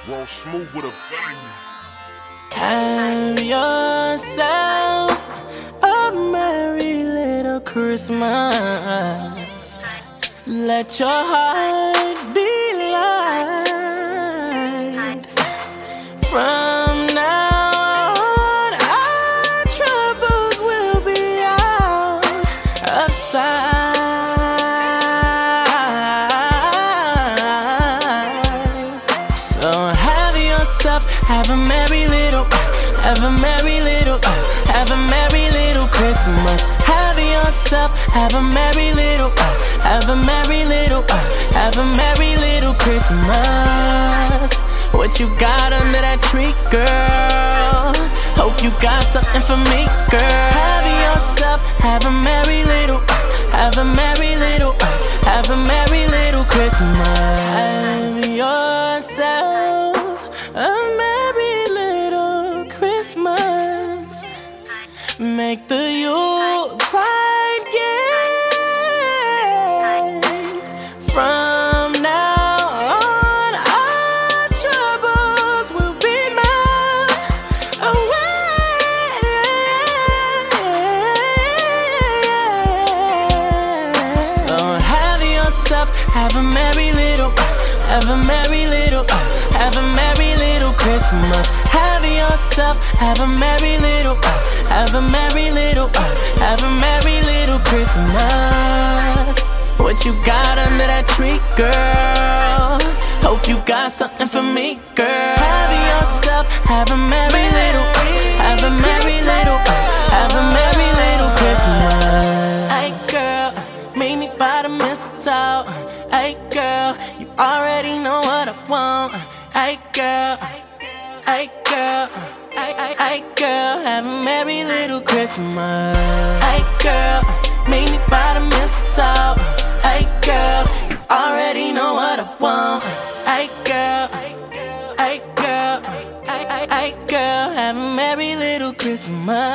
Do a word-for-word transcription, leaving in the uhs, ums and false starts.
Roll smooth with a bang. Have yourself a merry little Christmas. Let your heart be light. From now on, our troubles will be out of sight. So have yourself, have a merry little, have a merry little, have a merry little Christmas. Have yourself, have a merry little, have a merry little, have a merry little Christmas. What you got under that tree, girl? Hope you got something for me, girl. Have yourself, have a merry little, have a merry little, have a merry little Christmas. Have yourself a merry little Christmas. Make the Yuletide gay. From now on, our troubles will be miles away. So have yourself, have a merry little, have a merry little, have a merry little Christmas. Have yourself, have a merry little, have a merry little, have a merry little Christmas. What you got under that tree, girl? Hope you got something for me, girl. Have yourself, have a merry little, have a merry little, have a merry little Christmas. Hey girl, meet me by the mistletoe. Hey girl, you already know what I want. Hey girl, hey girl, hey, hey, hey girl, have a merry little Christmas. Hey girl, meet me by the mistletoe. Hey girl, you already know what I want. Hey girl, hey girl, hey, hey, hey girl, have a merry little Christmas.